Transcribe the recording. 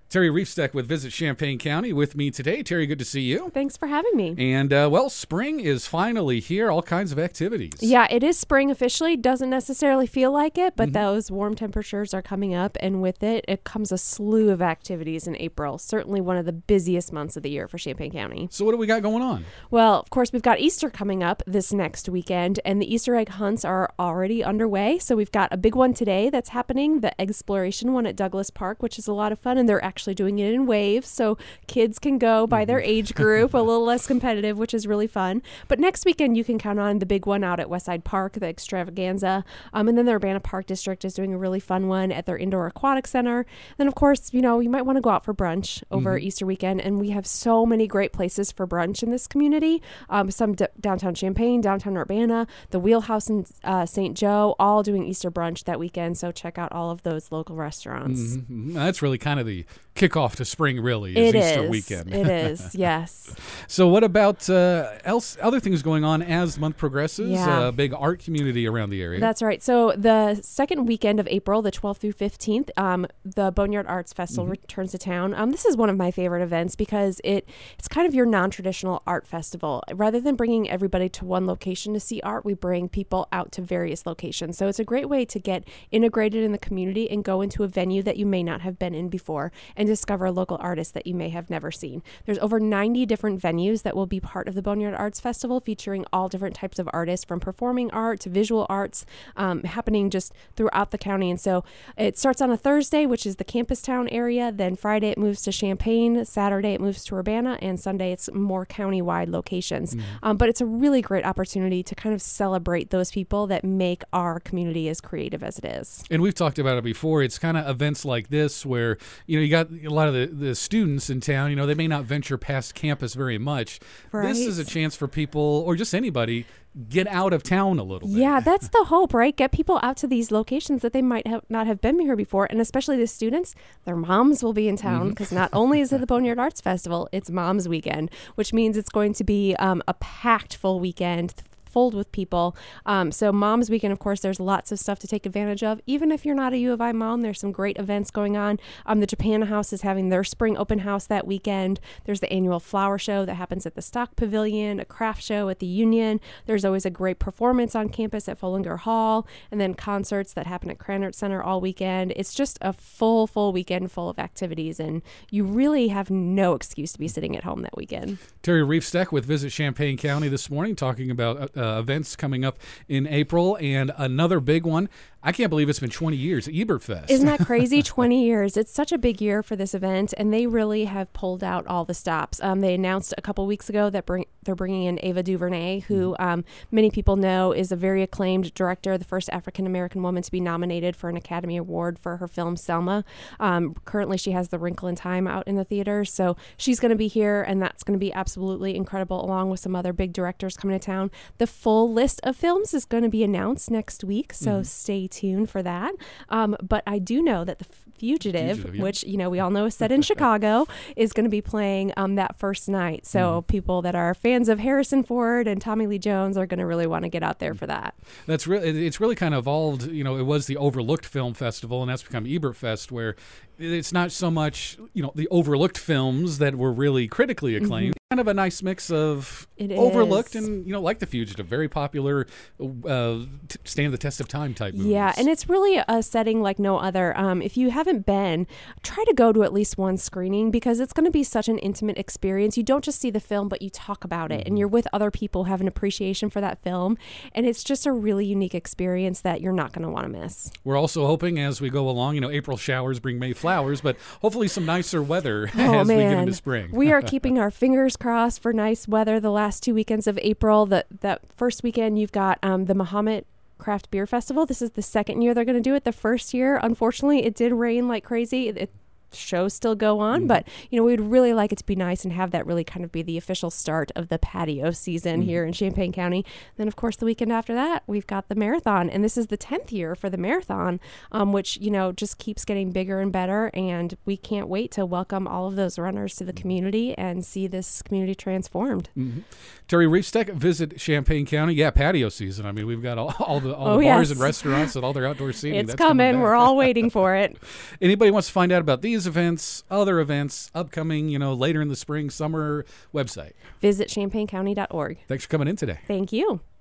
Terry Reefsteck with Visit Champaign County with me today. Terry, good to see you. Thanks for having me. And, well, spring is finally here. All kinds of activities. Yeah, it is spring officially. Doesn't necessarily feel like it, but those warm temperatures are coming up. And with it, it comes a slew of activities in April. Certainly one of the busiest months of the year for Champaign County. So what do we got going on? Well, of course, we've got Easter coming up this next weekend, and the Easter egg hunts are already underway. So we've got a big one today that's happening, the Exploration one at Douglas Park, which is a lot of fun. And they're actually doing it in waves, so kids can go by their age group, a little less competitive, which is really fun. But next weekend, you can count on the big one out at Westside Park, the Extravaganza. And then the Urbana Park District is doing a really fun one at their Indoor Aquatic Center. Then, of course, you might want to go out for brunch over Easter weekend, and we have so many great places for brunch in this community. Some downtown Champaign, downtown Urbana, the Wheelhouse in St. Joe, all doing Easter brunch that weekend, so check out all of those local restaurants. That's really kind of the kickoff to spring, really, is Easter weekend. It is, yes. So what about other things going on as the month progresses? Yeah. Big art community around the area. That's right. So the second weekend of April, the 12th through 15th, the Boneyard Arts Festival returns to town. This is one of my favorite events because it's kind of your non-traditional art festival. Rather than bringing everybody to one location to see art, we bring people out to various locations. So it's a great way to get integrated in the community and go into a venue that you may not have been in before and discover local artists that you may have never seen. There's over 90 different venues that will be part of the Boneyard Arts Festival, featuring all different types of artists, from performing art to visual arts, happening just throughout the county. And so it starts on a Thursday, which is the Campus Town area. Then Friday it moves to Champaign, Saturday it moves to Urbana, and Sunday it's more county-wide locations. But it's a really great opportunity to kind of celebrate those people that make our community as creative as it is. And we've talked about it before. It's kind of events like this where, you got a lot of the students in town, they may not venture past campus very much. Right. This is a chance for people, or just anybody, get out of town a little bit. Yeah, that's the hope, right? Get people out to these locations that they might not have been here before. And especially the students, their moms will be in town because not only is it the Boneyard Arts Festival, it's Mom's Weekend, which means it's going to be a packed full weekend, filled with people. So Mom's Weekend, of course, there's lots of stuff to take advantage of. Even if you're not a U of I mom, there's some great events going on. The Japan House is having their spring open house that weekend. There's the annual flower show that happens at the Stock Pavilion, a craft show at the Union. There's always a great performance on campus at Follinger Hall, and then concerts that happen at Cranert Center all weekend. It's just a full weekend full of activities, and you really have no excuse to be sitting at home that weekend. Terry Reefsteck with Visit Champaign County this morning, talking about events coming up in April, and another big one. I can't believe it's been 20 years, Ebertfest. Isn't that crazy? 20 years. It's such a big year for this event, and they really have pulled out all the stops. They announced a couple weeks ago that they're bringing in Ava DuVernay, who many people know is a very acclaimed director, the first African-American woman to be nominated for an Academy Award for her film Selma. Currently, she has The Wrinkle in Time out in the theaters, so she's going to be here, and that's going to be absolutely incredible, along with some other big directors coming to town. The full list of films is going to be announced next week, so stay tuned for that. But I do know that The Fugitive, yeah. which we all know is set in Chicago, is going to be playing that first night. So people that are fans of Harrison Ford and Tommy Lee Jones are going to really want to get out there for that. It's really kind of evolved. It was the Overlooked Film Festival, and that's become Ebertfest, where it's not so much the overlooked films that were really critically acclaimed. Kind of a nice mix of overlooked and, like The Fugitive, very popular, stand the test of time type movies. Yeah, and it's really a setting like no other. If you haven't been, try to go to at least one screening, because it's going to be such an intimate experience. You don't just see the film, but you talk about it, and you're with other people who have an appreciation for that film, and it's just a really unique experience that you're not going to want to miss. We're also hoping as we go along, April showers bring May flowers, but hopefully some nicer weather as we get into spring. We are keeping our fingers crossed for nice weather the last 2 weekends of April. That first weekend, you've got the Mahomet Craft Beer Festival. This is the second year they're going to do it. The first year, unfortunately, it did rain like crazy. Shows still go on, but we'd really like it to be nice and have that really kind of be the official start of the patio season here in Champaign County. Then, of course, the weekend after that, we've got the marathon, and this is the 10th year for the marathon, which just keeps getting bigger and better, and we can't wait to welcome all of those runners to the community and see this community transformed. Terry Reefsteck, Visit Champaign County. Yeah, patio season. I mean, we've got all the bars and restaurants and all their outdoor seating. It's coming. We're all waiting for it. Anybody wants to find out about these these events, other events, upcoming, later in the spring, summer website. Visit champaigncounty.org. Thanks for coming in today. Thank you.